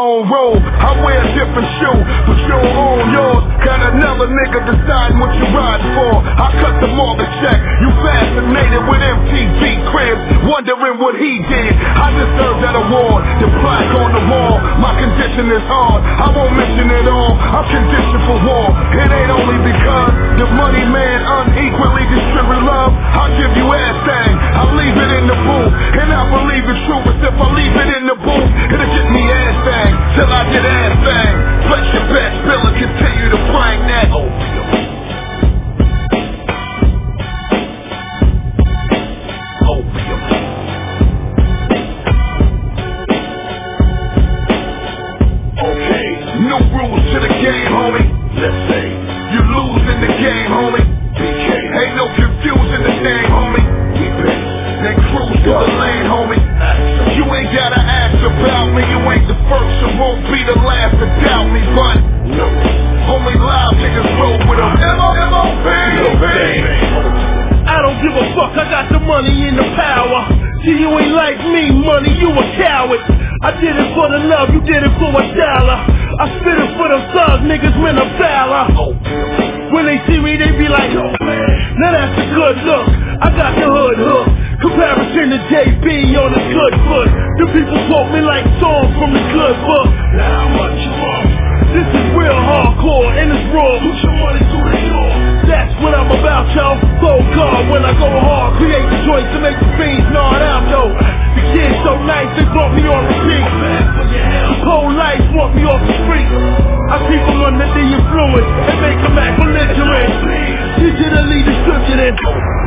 own road. I wear a different shoe, but you don't own yours. Got another nigga deciding what you ride for. I cut the mortgage check. You fascinated with MTV Cribs, wondering what he did. I deserve that award. The plaque on the wall. My condition is hard. I won't mention it all. I'm conditioned for war. It ain't only because the money man unequally distribute love. I'll give you everything. I'll leave it in the booth, and I believe it's true. But if I leave it in the booth, it'll get me everything till I get everything. Place your bets, Bill, and continue to bring that opium. Okay, new rules to the game, homie. Let's say you lose in the game, homie. BK, ain't no confusion the name, homie. Keep it, then cruise to the lane, homie. You ain't gotta ask about me. You ain't the first, you won't be the last to doubt me. But no, only live niggas roll with them. M.O.M.O.P. I don't give a fuck, I got the money and the power. See, you ain't like me, money, you a coward. I did it for the love, you did it for $1. I spit it for them thugs, niggas men of valor. When they see me, they be like, oh man, now that's a good look. I got the hood hook. Comparison to JB on the good foot. The people quote me like songs from the good book. Now how much you want? This is real hardcore and it's raw. Put your money through the door. That's what I'm about, y'all. Go hard when I go hard. Create the joints to make the fiends nod out, though. The kids so nice, they brought me on repeat. Whole life want me off the street. I keep them under the influence and make them act belligerent. Digitally distributed.